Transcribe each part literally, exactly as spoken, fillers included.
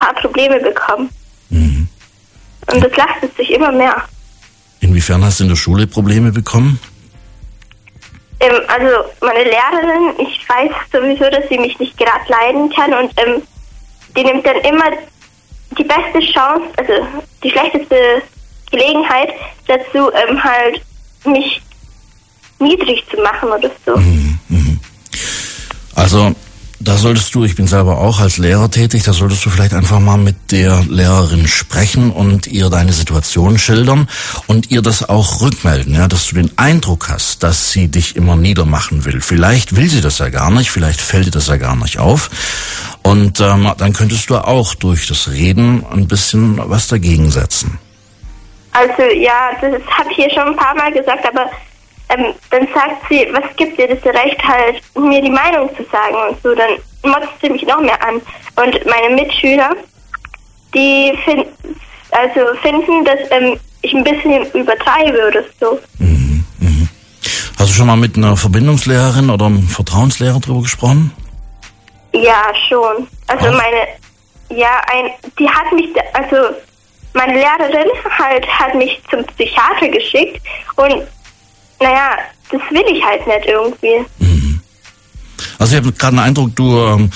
paar Probleme bekommen. Mhm. Und das lastet sich immer mehr. Inwiefern hast du in der Schule Probleme bekommen? Ähm, also meine Lehrerin, ich weiß sowieso, dass sie mich nicht gerade leiden kann und ähm, die nimmt dann immer die beste Chance, also die schlechteste Gelegenheit dazu, ähm, halt mich niedrig zu machen oder so. Mhm. Mhm. Also da solltest du, ich bin selber auch als Lehrer tätig, da solltest du vielleicht einfach mal mit der Lehrerin sprechen und ihr deine Situation schildern und ihr das auch rückmelden, ja, dass du den Eindruck hast, dass sie dich immer niedermachen will. Vielleicht will sie das ja gar nicht, vielleicht fällt dir das ja gar nicht auf. Und ähm, dann könntest du auch durch das Reden ein bisschen was dagegen setzen. Also ja, das habe ich ihr schon ein paar Mal gesagt, aber Ähm, dann sagt sie, was gibt dir das Recht halt, mir die Meinung zu sagen und so, dann motzt sie mich noch mehr an. Und meine Mitschüler, die find, also finden, dass ähm, ich ein bisschen übertreibe oder so. Mhm, mhm. Hast du schon mal mit einer Verbindungslehrerin oder einem Vertrauenslehrer drüber gesprochen? Ja, schon. Also Auch? meine, ja, ein, die hat mich, also meine Lehrerin halt hat mich zum Psychiater geschickt und naja, das will ich halt nicht irgendwie. Mhm. Also ich habe gerade den Eindruck, du ähm,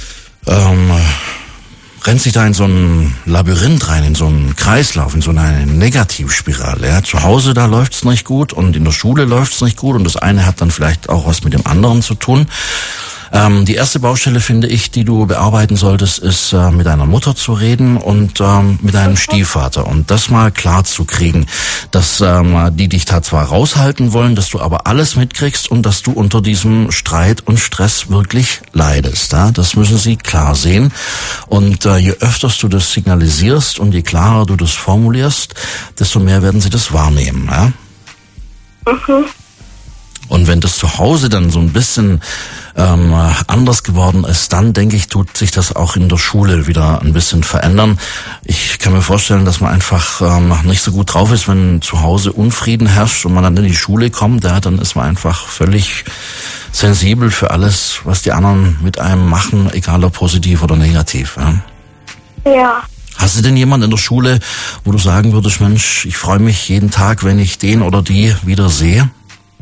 ähm, rennst dich da in so ein Labyrinth rein, in so einen Kreislauf, in so eine Negativspirale. Ja? Zu Hause, da läuft's nicht gut und in der Schule läuft's nicht gut und das eine hat dann vielleicht auch was mit dem anderen zu tun. Ähm, die erste Baustelle, finde ich, die du bearbeiten solltest, ist äh, mit deiner Mutter zu reden und ähm, mit deinem Stiefvater und das mal klar zu kriegen, dass ähm, die dich da zwar raushalten wollen, dass du aber alles mitkriegst und dass du unter diesem Streit und Stress wirklich leidest. Ja? Das müssen sie klar sehen und äh, je öfters du das signalisierst und je klarer du das formulierst, desto mehr werden sie das wahrnehmen. Ja? Mhm. Und wenn das zu Hause dann so ein bisschen ähm, anders geworden ist, dann denke ich, tut sich das auch in der Schule wieder ein bisschen verändern. Ich kann mir vorstellen, dass man einfach ähm, nicht so gut drauf ist, wenn zu Hause Unfrieden herrscht und man dann in die Schule kommt, ja, dann ist man einfach völlig sensibel für alles, was die anderen mit einem machen, egal ob positiv oder negativ. Ja. Ja. Hast du denn jemanden in der Schule, wo du sagen würdest, Mensch, ich freue mich jeden Tag, wenn ich den oder die wieder sehe?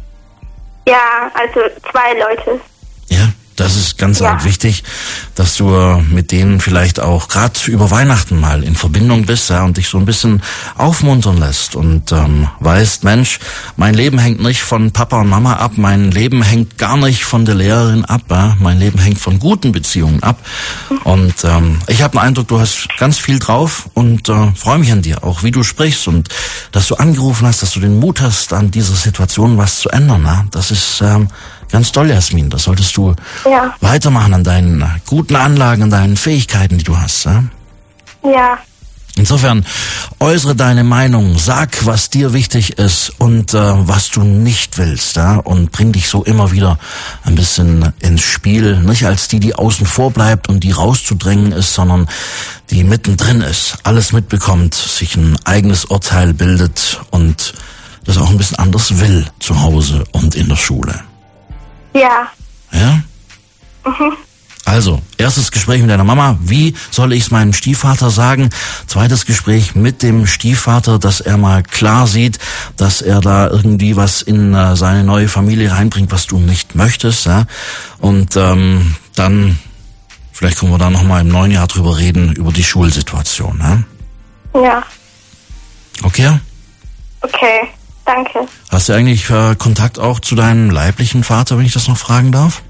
Ja, also zwei Leute. Ja, das ist ganz Ja. arg wichtig, dass du mit denen vielleicht auch gerade über Weihnachten mal in Verbindung bist, ja, und dich so ein bisschen aufmuntern lässt und ähm, weißt, Mensch, mein Leben hängt nicht von Papa und Mama ab, mein Leben hängt gar nicht von der Lehrerin ab, ja? Mein Leben hängt von guten Beziehungen ab. Und ähm, ich habe den Eindruck, du hast ganz viel drauf und äh, freue mich an dir, auch wie du sprichst und dass du angerufen hast, dass du den Mut hast, an dieser Situation was zu ändern. Ja? Das ist ähm, ganz toll, Jasmin. Das solltest du Ja. weitermachen an deinen guten Anlagen, an deinen Fähigkeiten, die du hast. Ja? Ja. Insofern äußere deine Meinung, sag, was dir wichtig ist und äh, was du nicht willst, ja? Und bring dich so immer wieder ein bisschen ins Spiel, nicht als die, die außen vor bleibt und die rauszudrängen ist, sondern die mittendrin ist, alles mitbekommt, sich ein eigenes Urteil bildet und das auch ein bisschen anders will zu Hause und in der Schule. Ja. Ja? Mhm. Also, erstes Gespräch mit deiner Mama. Wie soll ich es meinem Stiefvater sagen? Zweites Gespräch mit dem Stiefvater, dass er mal klar sieht, dass er da irgendwie was in äh, seine neue Familie reinbringt, was du nicht möchtest. Ja? Und ähm, dann, vielleicht können wir da nochmal im neuen Jahr drüber reden, über die Schulsituation. Ja? Ja. Okay? Okay. Danke. Hast du eigentlich äh, Kontakt auch zu deinem leiblichen Vater, wenn ich das noch fragen darf?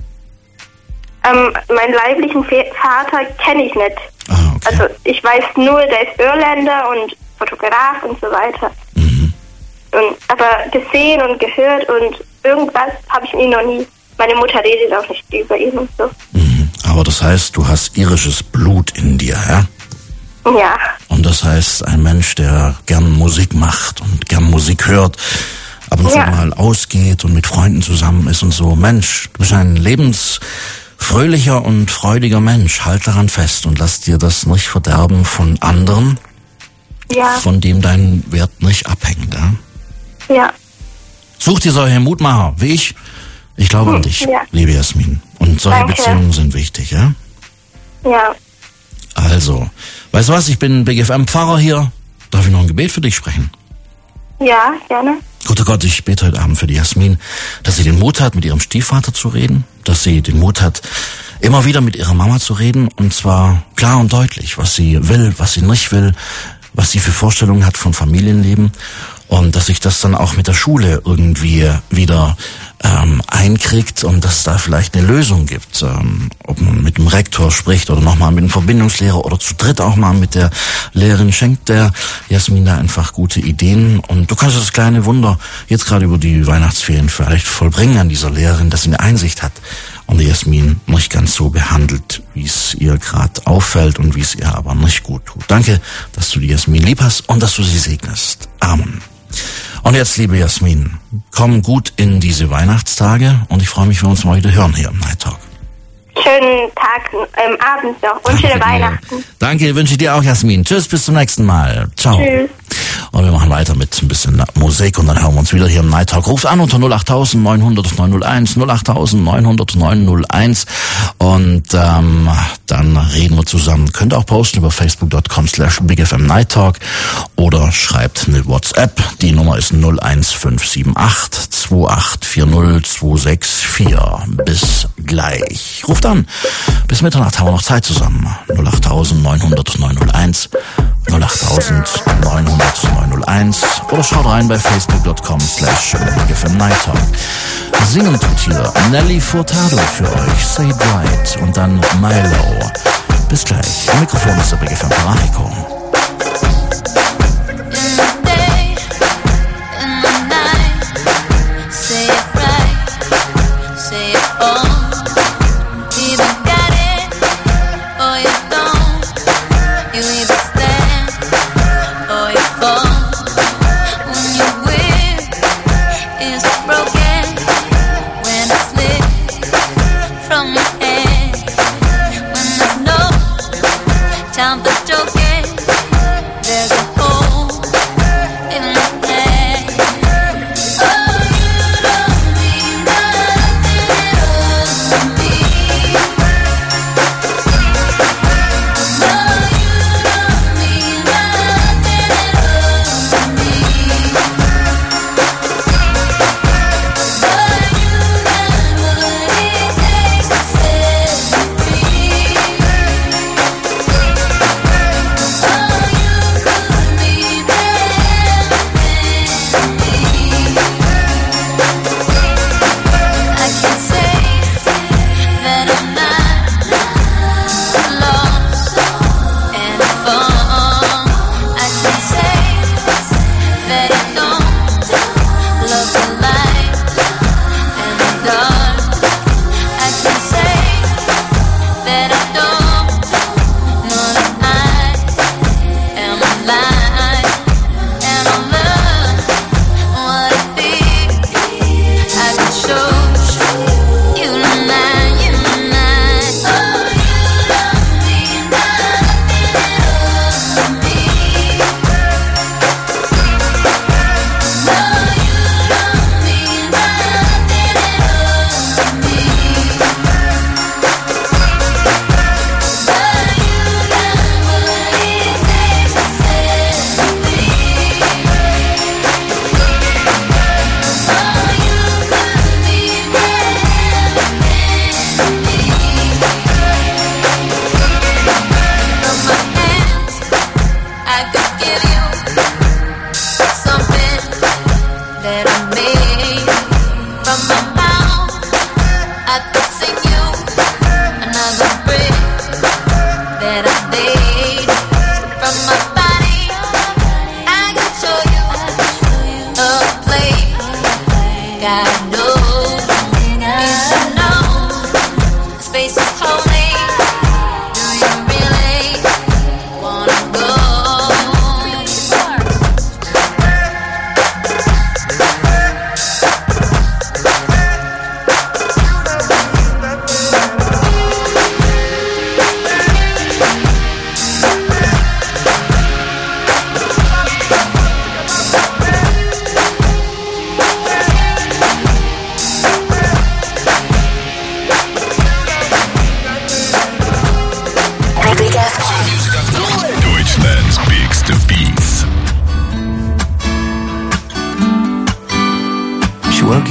Ähm, meinen leiblichen Fe- Vater kenne ich nicht. Ah, okay. Also ich weiß nur, der ist Irländer und Fotograf und so weiter. Mhm. Und, aber gesehen und gehört und irgendwas habe ich ihn noch nie. Meine Mutter redet auch nicht über ihn und so. Mhm. Aber das heißt, du hast irisches Blut in dir, ja? Ja. Und das heißt, ein Mensch, der gern Musik macht und gern Musik hört, ab und zu Ja. mal ausgeht und mit Freunden zusammen ist und so. Mensch, du bist ein lebensfröhlicher und freudiger Mensch. Halt daran fest und lass dir das nicht verderben von anderen, Ja. von dem dein Wert nicht abhängt. Ja? Ja. Such dir solche Mutmacher wie ich. Ich glaube an dich, ja. liebe Jasmin. Und solche Danke. Beziehungen sind wichtig, ja? Ja. Also, weißt du was, ich bin B G F M-Pfarrer hier. Darf ich noch ein Gebet für dich sprechen? Ja, gerne. Guter Gott, ich bete heute Abend für die Jasmin, dass sie den Mut hat, mit ihrem Stiefvater zu reden, dass sie den Mut hat, immer wieder mit ihrer Mama zu reden, und zwar klar und deutlich, was sie will, was sie nicht will, was sie für Vorstellungen hat von Familienleben, und dass sich das dann auch mit der Schule irgendwie wieder ähm, einkriegt und dass es da vielleicht eine Lösung gibt, ähm, ob man mit dem Rektor spricht oder nochmal mit dem Verbindungslehrer oder zu dritt auch mal mit der Lehrerin. Schenkt der Jasmin da einfach gute Ideen, und du kannst das kleine Wunder jetzt gerade über die Weihnachtsferien vielleicht vollbringen an dieser Lehrerin, dass sie eine Einsicht hat und die Jasmin nicht ganz so behandelt, wie es ihr gerade auffällt und wie es ihr aber nicht gut tut. Danke, dass du die Jasmin lieb hast und dass du sie segnest. Amen. Und jetzt, liebe Jasmin, komm gut in diese Weihnachtstage, und ich freue mich, wenn wir uns mal wieder hören hier im Night Talk. Schönen Tag, ähm, Abend noch und schöne Weihnachten. Danke, wünsche ich dir auch, Jasmin. Tschüss, bis zum nächsten Mal. Ciao. Tschüss. Und wir machen weiter mit ein bisschen Musik, und dann hören wir uns wieder hier im Night Talk. Ruft an unter null acht neun null null neun null eins, null acht neun null null neun null eins, und ähm, dann reden wir zusammen. Könnt auch posten über facebook punkt com slash big f m night talk oder schreibt eine WhatsApp. Die Nummer ist null eins fünf sieben acht zwei acht vier null zwei sechs vier. Bis gleich. Ruft an. Bis Mitternacht haben wir noch Zeit zusammen. null acht neun null null neun null eins, null acht neun null null neun null eins, oder schaut rein bei facebook punkt com slash big f m night talk. Singen tut hier Nelly Furtado für euch, Say It Right, und dann Milo. Bis gleich. Am Mikrofon ist der B G F M-Pfarrer Heiko. Time for joking. There's a hole in my head. Oh, you don't mean nothing at all to me. No, you don't mean nothing at all to me. But you got what it takes to set me free.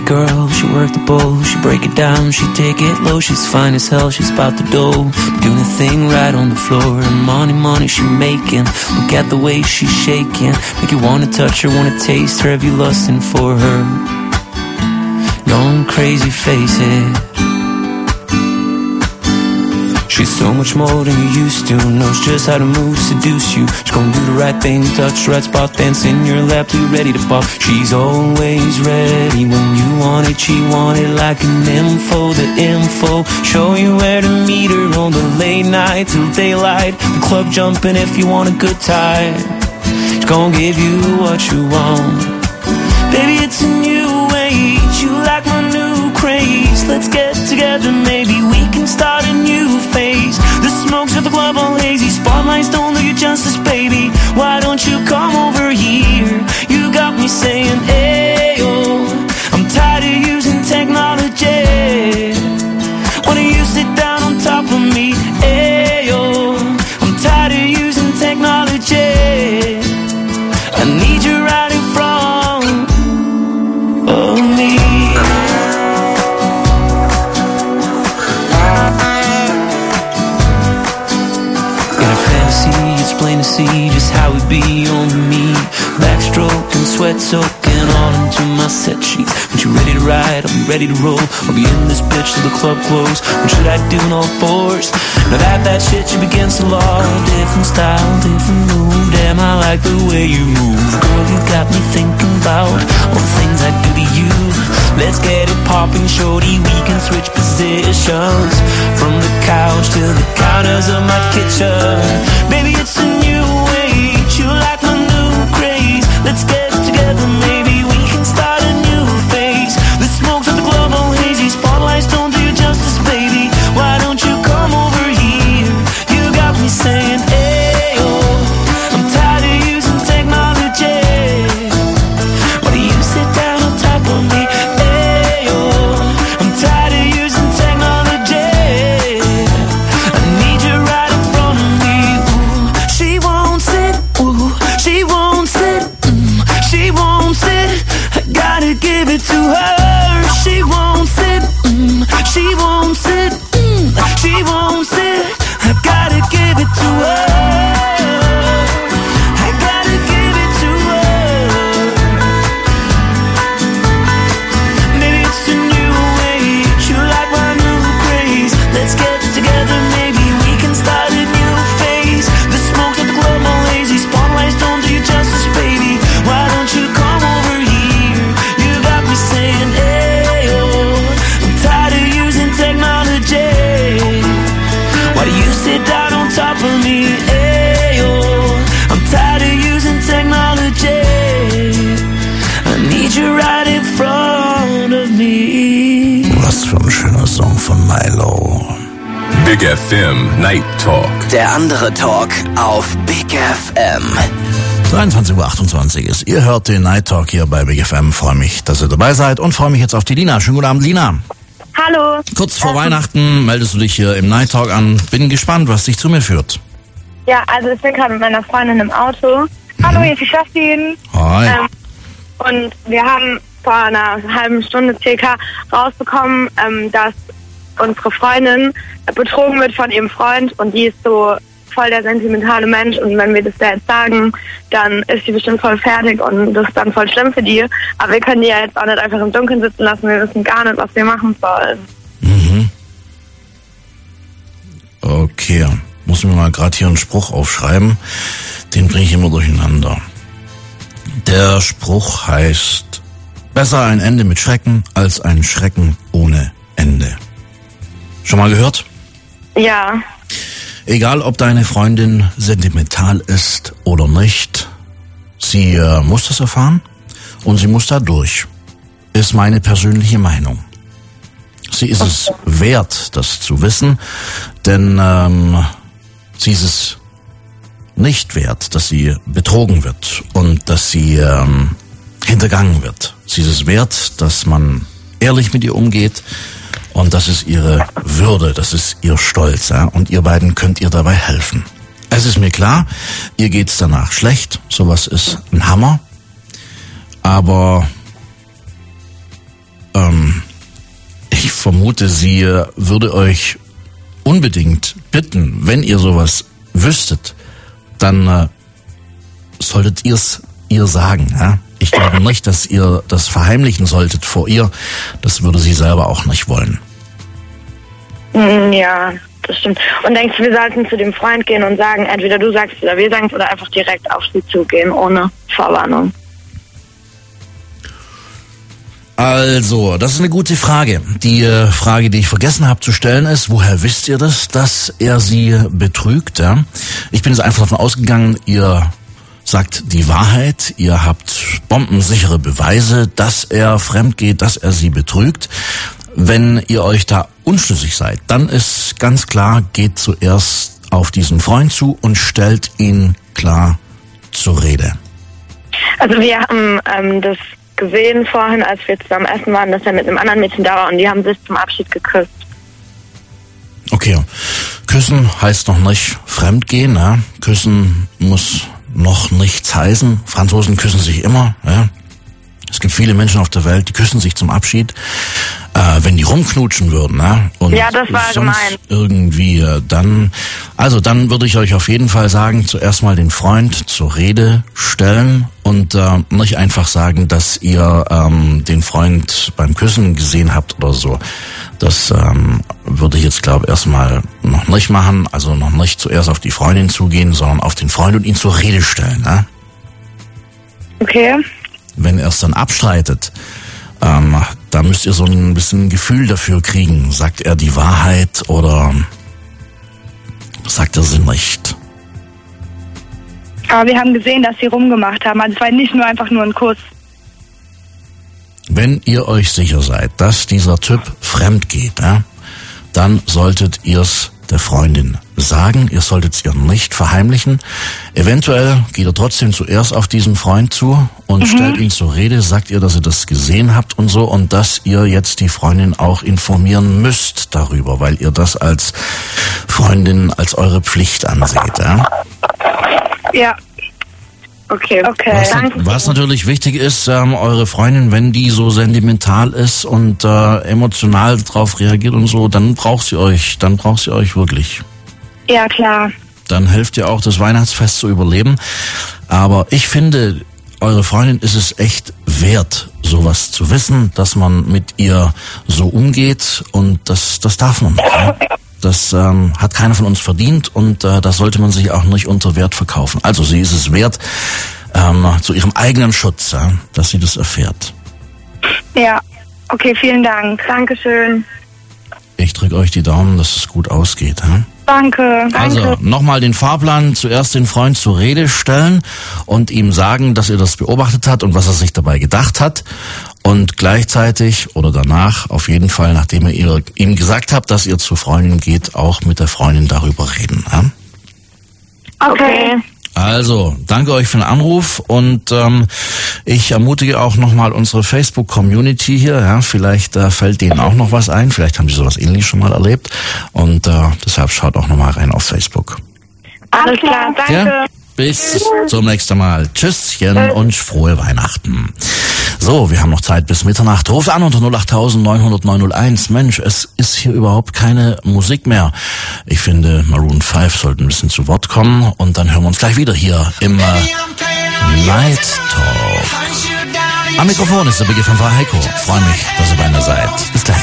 girl, she work the bowl, she break it down, she take it low. She's fine as hell, she's about the dough, doing a thing right on the floor. And money, money she making, look at the way she's shaking, make you wanna touch her, wanna taste her, have you lusting for her? Going crazy, face it. She's so much more than you used to, knows just how to move, seduce you. She's gonna do the right thing, touch the right spot, dance in your lap till you're ready to pop. She's always ready when you want it, she want it like an info, the info. Show you where to meet her on the late night till daylight. The club jumping if you want a good time. She's gonna give you what you want. Baby, it's a new age, you like my new craze. Let's get together, maybe we can start a new phase. The smokes at the club all hazy, spotlights don't do you justice, baby. Why don't you come over here? You got me saying, ayo, I'm tired of using technology. Why don't you sit down on top of me? Ayo, I'm tired of using technology. I need you right in front of me. It's plain to see just how it be on me. Backstroke and sweat soaking all into my set sheets. When you're ready to ride, I'll be ready to roll. I'll be in this bitch till the club close. What should I do in all fours? Now that that shit you against the law. Different style, different move. Damn, I like the way you move. Girl, you got me thinking about all the things I do to you. Let's get it popping, shorty. We can switch positions from the couch to the counters of my kitchen. Baby, it's a new age. You like my new craze. Let's get together, maybe we can start a new phase. The smoke's at the club all hazy, spotlights don't do you justice, baby. Why don't you come over here? You got me saying, ayo, I'm tired of using technology. Why do you sit down on top of me? Ayo, I'm tired of using technology. I need you right in front of me. Ooh, she won't sit, ooh, she won't sit, mm, she won't sit. I gotta give it to her. She won't sit, mm, she won't sit, mm, she won't sit. I gotta give it to her. I gotta give it to her. Maybe it's a new age. You like my new craze. Let's get together, maybe we can start a new phase. The smoke's at the club all lazy, spotlights don't do you justice, baby. Why don't you come over here? You got me saying, ayo, I'm tired of using technology. Why do you sit down on top of me? Ayo, I'm tired of using technology. I need you right in front of me. Was für ein schöner Song von Milo. Big F M Night Talk. Der andere Talk auf Big F M. dreiundzwanzig Uhr achtundzwanzig ist. Ihr hört den Night Talk hier bei Big F M. Freue mich, dass ihr dabei seid und freue mich jetzt auf die Lina. Schönen guten Abend, Lina. Hallo. Kurz vor Weihnachten meldest du dich hier im Night Talk an. Bin gespannt, was dich zu mir führt. Ja, also ich bin gerade mit meiner Freundin im Auto. Hallo, hier ist die Kerstin. Hi. Ähm, und wir haben vor einer halben Stunde circa rausbekommen, ähm, dass unsere Freundin betrogen wird von ihrem Freund und die ist so voll der sentimentale Mensch und wenn wir das da jetzt sagen, dann ist sie bestimmt voll fertig und das ist dann voll schlimm für die. Aber wir können die ja jetzt auch nicht einfach im Dunkeln sitzen lassen, wir wissen gar nicht, was wir machen sollen. Mhm. Okay, muss mir mal gerade hier einen Spruch aufschreiben, den bringe ich immer durcheinander. Der Spruch heißt, besser ein Ende mit Schrecken als ein Schrecken ohne Ende. Schon mal gehört? Ja. Egal, ob deine Freundin sentimental ist oder nicht, sie äh, muss das erfahren und sie muss da durch. Ist meine persönliche Meinung. Sie ist es wert, das zu wissen, denn ähm, sie ist es nicht wert, dass sie betrogen wird und dass sie ähm, hintergangen wird. Sie ist es wert, dass man ehrlich mit ihr umgeht. Und das ist ihre Würde, das ist ihr Stolz. Ja? Und ihr beiden könnt ihr dabei helfen. Es ist mir klar, ihr geht's danach schlecht. Sowas ist ein Hammer. Aber ähm, ich vermute, sie würde euch unbedingt bitten, wenn ihr sowas wüsstet, dann äh, solltet ihr's ihr sagen. Ja? Ich glaube nicht, dass ihr das verheimlichen solltet vor ihr. Das würde sie selber auch nicht wollen. Mm, Ja, das stimmt. Und denkst du, wir sollten zu dem Freund gehen und sagen, entweder du sagst oder wir sagen es, oder einfach direkt auf sie zugehen, ohne Vorwarnung? Also, das ist eine gute Frage. Die äh, Frage, die ich vergessen habe zu stellen, ist, woher wisst ihr das, dass er sie betrügt? Ja? Ich bin jetzt einfach davon ausgegangen, ihr sagt die Wahrheit, ihr habt bombensichere Beweise, dass er fremd geht, dass er sie betrügt. Wenn ihr euch da unschlüssig seid, dann ist ganz klar, geht zuerst auf diesen Freund zu und stellt ihn klar zur Rede. Also wir haben ähm, das gesehen vorhin, als wir zusammen essen waren, dass er mit einem anderen Mädchen da war und die haben sich zum Abschied geküsst. Okay, küssen heißt noch nicht fremdgehen. Ja? Küssen muss noch nichts heißen. Franzosen küssen sich immer. Ja? Es gibt viele Menschen auf der Welt, die küssen sich zum Abschied. Äh, wenn die rumknutschen würden, ja, und Ja, das war sonst gemein. irgendwie, äh, dann, also dann würde ich euch auf jeden Fall sagen, zuerst mal den Freund zur Rede stellen und äh, nicht einfach sagen, dass ihr ähm, den Freund beim Küssen gesehen habt oder so. Das ähm, würde ich jetzt, glaube ich, erstmal noch nicht machen. Also noch nicht zuerst auf die Freundin zugehen, sondern auf den Freund und ihn zur Rede stellen. Ja? Okay. Wenn er es dann abstreitet, ähm, da müsst ihr so ein bisschen Gefühl dafür kriegen. Sagt er die Wahrheit oder sagt er sie nicht? Aber wir haben gesehen, dass sie rumgemacht haben. Also es war nicht nur einfach nur ein Kuss. Wenn ihr euch sicher seid, dass dieser Typ fremd geht, ja, dann solltet ihr es der Freundin sagen. Ihr solltet es ihr nicht verheimlichen. Eventuell geht ihr trotzdem zuerst auf diesen Freund zu und mhm. stellt ihn zur Rede, sagt ihr, dass ihr das gesehen habt und so und dass ihr jetzt die Freundin auch informieren müsst darüber, weil ihr das als Freundin als eure Pflicht anseht. Ja? Ja. Okay, okay. Was, Danke. was natürlich wichtig ist, ähm, eure Freundin, wenn die so sentimental ist und äh, emotional drauf reagiert und so, dann braucht sie euch, dann braucht sie euch wirklich. Ja, klar. Dann helft ihr auch, das Weihnachtsfest zu überleben. Aber ich finde, eure Freundin ist es echt wert, sowas zu wissen, dass man mit ihr so umgeht und das, das darf man nicht. Ja? Das ähm, hat keiner von uns verdient und äh, das sollte man sich auch nicht unter Wert verkaufen. Also sie ist es wert, ähm, zu ihrem eigenen Schutz, ja, dass sie das erfährt. Ja. Okay, vielen Dank. Dankeschön. Ich drücke euch die Daumen, dass es gut ausgeht. Ja? Danke. Also Danke. nochmal den Fahrplan, zuerst den Freund zur Rede stellen und ihm sagen, dass ihr das beobachtet habt und was er sich dabei gedacht hat. Und gleichzeitig oder danach, auf jeden Fall, nachdem ihr ihm gesagt habt, dass ihr zur Freundin geht, auch mit der Freundin darüber reden. Ja? Okay. Also, danke euch für den Anruf und ähm, ich ermutige auch nochmal unsere Facebook-Community hier. Ja, vielleicht äh, fällt denen auch noch was ein. Vielleicht haben sie sowas Ähnliches schon mal erlebt. Und äh, deshalb schaut auch nochmal rein auf Facebook. Alles klar, danke. Ja? Bis zum nächsten Mal. Tschüsschen und frohe Weihnachten. So, wir haben noch Zeit bis Mitternacht. Ruft an unter null acht neun null null neun null eins. Mensch, es ist hier überhaupt keine Musik mehr. Ich finde, Maroon fünf sollten ein bisschen zu Wort kommen. Und dann hören wir uns gleich wieder hier im äh, Night Talk. Am Mikrofon ist der Biggie von Heiko. Freue mich, dass ihr bei mir seid. Bis gleich.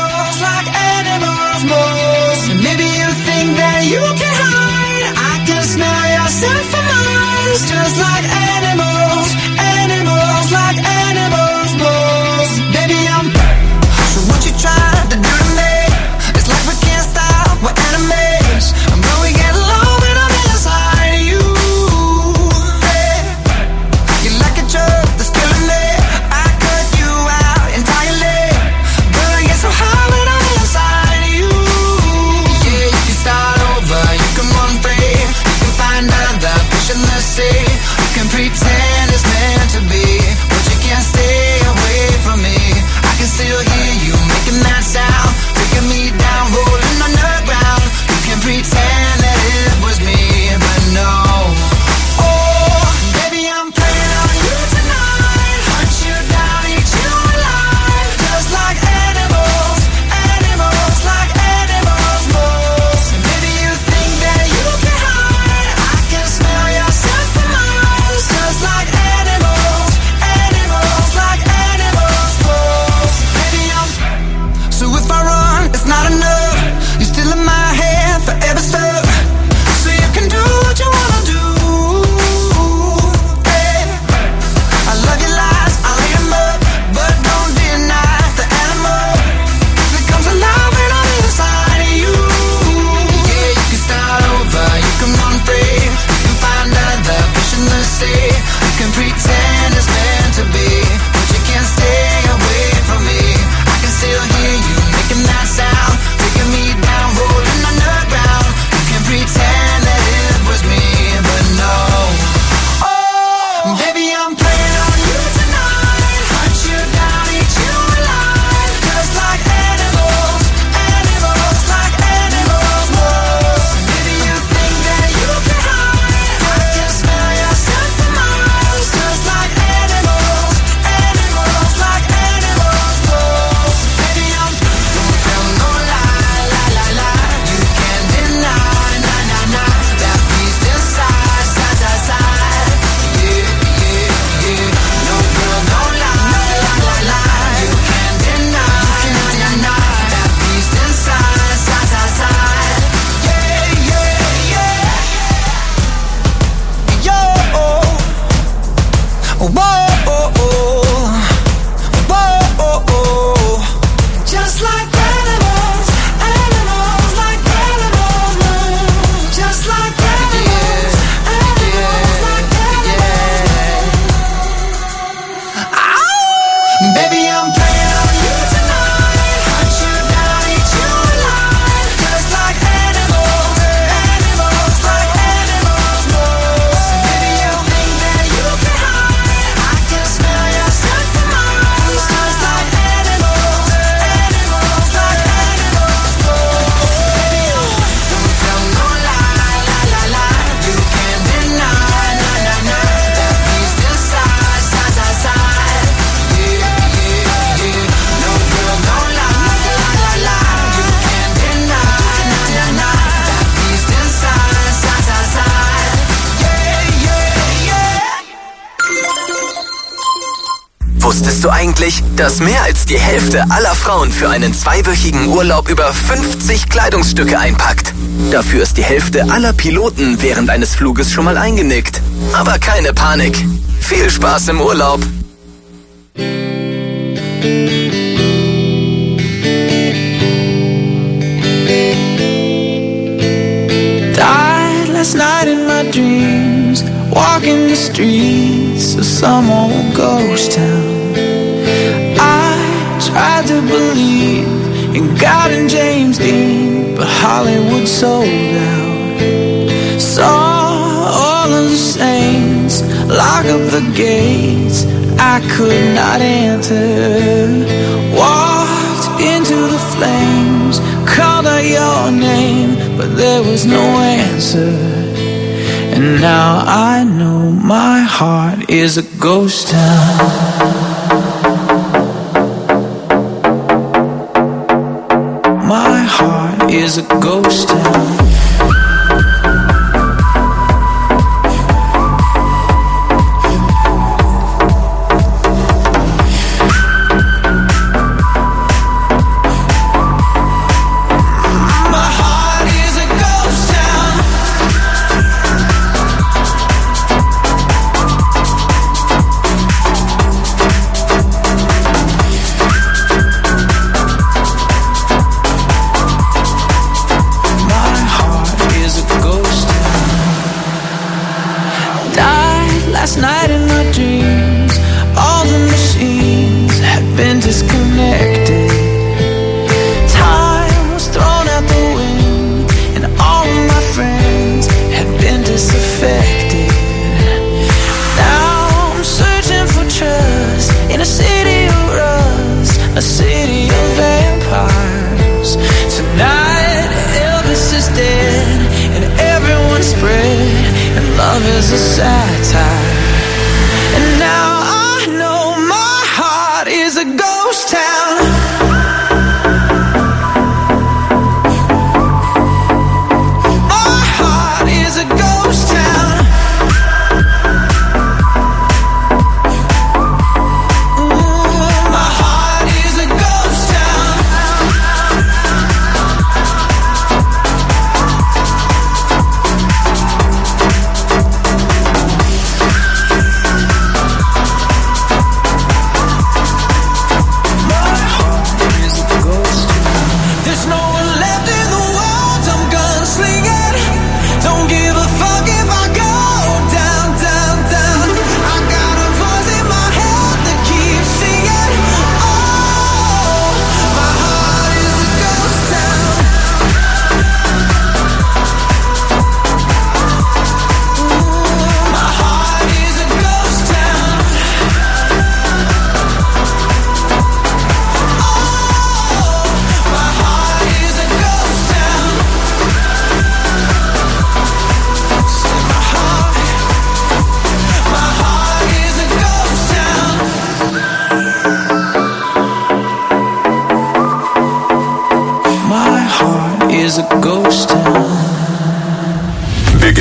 Just like animals, animals, like animals, moles. Baby, I'm back. So what you trying to do to me? It's like we can't stop, we're enemies. And when we get low, when I'm inside you, yeah. You're like a drug that's killing me. I cut you out entirely, but I get so high when I'm inside you. Yeah, you can start over, you can run free, you can find another fish in the sea. You can pretend it's meant to be, but you can't stay away from me. I can still hear you making that sound, taking me down, rolling on the ground. You can pretend that it was me, but no. Oh, baby, I'm playing on you tonight. Hunt you down, eat you alive, just like can pretend it's meant to be, but you can't stay away from me. I can still hear you making that sound, taking me down, rolling underground. You can pretend that it was me, but no. Oh, baby, I'm playing on you tonight. Hunt you down, eat you alive, just like animals, animals, like animals. Whoa. Maybe you think that you can hide. I can smell your scent for miles, just like animals, animals, like animals. Whoa. Baby, I'm don't tell no lie, lie, lie, lie. You can't deny, nah, nah, nah, that beast inside, side, side, side. Yeah, yeah, yeah. No girl, no lie, lie, lie, lie. You can't deny, nah, nah, nah, that beast inside, side, side, side. Yeah, yeah, yeah. Yo, whoa, whoa, whoa. Just like animals, animals, like animals. Just like animals, animals, like animals. Ow! Baby, I'm playing on you tonight. Hunt you down, eat you alive, just like animals, animals, like animals. Maybe you think that you can hide. I can smell your scent for miles, just like animals, animals, like animals. Baby, don't tell no lie, lie, lie, lie. You can't deny, nah, nah, nah, that beast inside, side, side, side. Yeah, yeah, yeah. No girl, no lie, lie, lie, lie. You can't deny, nah, nah, nah, that beast inside, side, side, side. Yeah, yeah, yeah. Wusstest du eigentlich, dass mehr als die Hälfte aller Frauen für einen zweiwöchigen Urlaub über fünfzig Kleidungsstücke einpackt? Dafür ist die Hälfte aller Piloten während eines Fluges schon mal eingenickt. Aber keine Panik. Viel Spaß im Urlaub. Died last night in my dreams, walking the streets of some old ghost town. I tried to believe in God and James Dean, but Hollywood sold out. Saw all of the saints lock up the gates I could not enter. Walked into the flames, called out your name, but there was no answer. And now I know my heart is a ghost town. My heart is a ghost town. My heart is a ghost town. My heart is a ghost town. Died last night in my dreams. All the machines had been disconnected. Time was thrown out the wind, and all of my friends had been disaffected. Now I'm searching for trust in a city of rust, a city of vampires. Tonight Elvis is dead, and everyone's spread, and love is a satire. And now I know my heart is a ghost town. My heart is a ghost town. Ooh, my heart is a ghost town.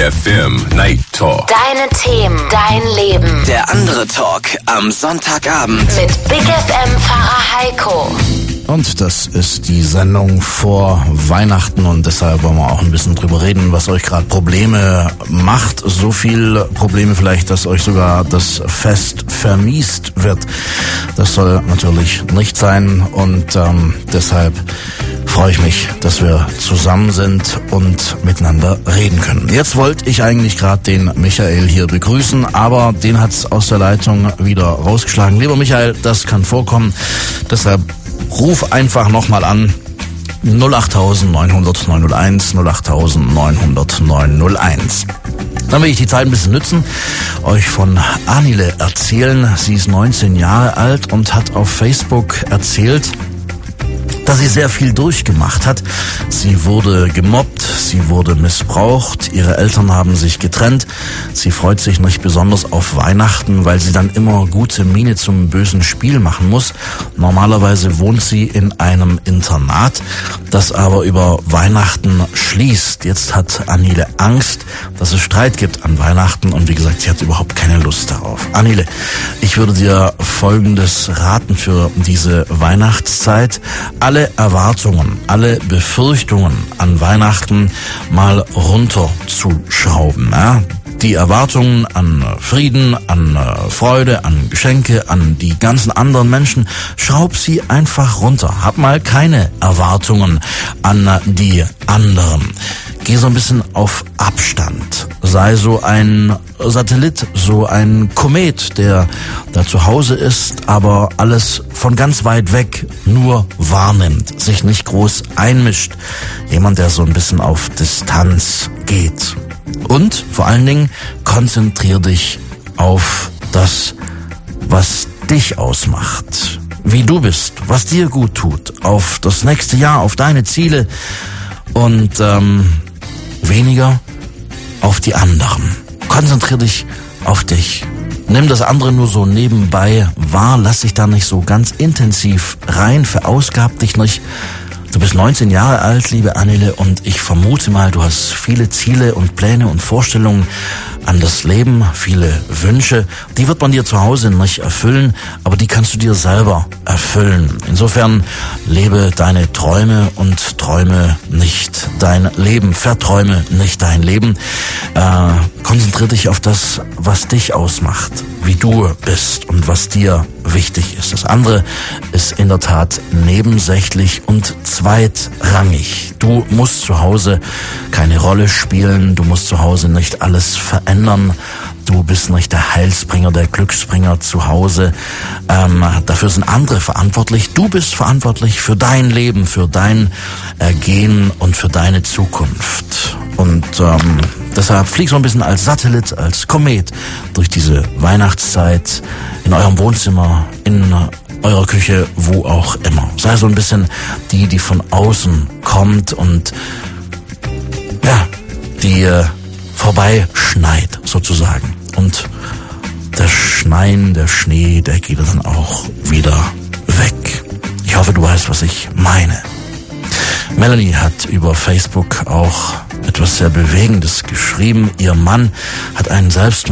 F M Night Talk. Deine Themen, dein Leben. Der andere Talk am Sonntagabend. Mit Big F M-Pfarrer Heiko. Und das ist die Sendung vor Weihnachten und deshalb wollen wir auch ein bisschen drüber reden, was euch gerade Probleme macht. So viel Probleme vielleicht, dass euch sogar das Fest vermiest wird. Das soll natürlich nicht sein und ähm, deshalb freue ich mich, dass wir zusammen sind und miteinander reden können. Jetzt wollte ich eigentlich gerade den Michael hier begrüßen, aber den hat's aus der Leitung wieder rausgeschlagen. Lieber Michael, das kann vorkommen, deshalb ruf einfach nochmal an. null acht neun null null neun null eins, null acht neun null null neun null eins. Dann will ich die Zeit ein bisschen nutzen, euch von Anile erzählen. Sie ist neunzehn Jahre alt und hat auf Facebook erzählt, dass sie sehr viel durchgemacht hat. Sie wurde gemobbt, sie wurde missbraucht, ihre Eltern haben sich getrennt. Sie freut sich nicht besonders auf Weihnachten, weil sie dann immer gute Miene zum bösen Spiel machen muss. Normalerweise wohnt sie in einem Internat, das aber über Weihnachten schließt. Jetzt hat Anile Angst, dass es Streit gibt an Weihnachten und wie gesagt, sie hat überhaupt keine Lust darauf. Anile, ich würde dir Folgendes raten für diese Weihnachtszeit. Alle Erwartungen, alle Befürchtungen an Weihnachten mal runterzuschrauben. Ja? Die Erwartungen an Frieden, an Freude, an Geschenke, an die ganzen anderen Menschen, schraub sie einfach runter. Hab mal keine Erwartungen an die anderen. Geh so ein bisschen auf Abstand. Sei so ein Satellit, so ein Komet, der da zu Hause ist, aber alles von ganz weit weg nur wahrnimmt, sich nicht groß einmischt. Jemand, der so ein bisschen auf Distanz geht. Und vor allen Dingen konzentrier dich auf das, was dich ausmacht. Wie du bist, was dir gut tut, auf das nächste Jahr, auf deine Ziele und ähm, weniger auf die anderen. Konzentrier dich auf dich. Nimm das andere nur so nebenbei wahr, lass dich da nicht so ganz intensiv rein, verausgab dich nicht. Du bist neunzehn Jahre alt, liebe Anile, und ich vermute mal, du hast viele Ziele und Pläne und Vorstellungen an das Leben, viele Wünsche. Die wird man dir zu Hause nicht erfüllen, aber die kannst du dir selber erfüllen. Insofern lebe deine Träume und träume nicht dein Leben, verträume nicht dein Leben. Äh, konzentrier dich auf das, was dich ausmacht, wie du bist und was dir wichtig ist. Das andere ist in der Tat nebensächlich und zweitrangig. Du musst zu Hause keine Rolle spielen, du musst zu Hause nicht alles verändern, du bist nicht der Heilsbringer, der Glücksbringer zu Hause. Ähm, dafür sind andere verantwortlich. Du bist verantwortlich für dein Leben, für dein Ergehen und für deine Zukunft. Und ähm, deshalb flieg so ein bisschen als Satellit, als Komet durch diese Weihnachtszeit in eurem Wohnzimmer, in eurer Küche, wo auch immer. Sei so ein bisschen die, die von außen kommt und ja, die äh, vorbeischneit sozusagen. Und das Schneien, der Schnee, der geht dann auch wieder weg. Ich hoffe, du weißt, was ich meine. Melanie hat über Facebook auch etwas sehr Bewegendes geschrieben. Ihr Mann hat einen Selbstmord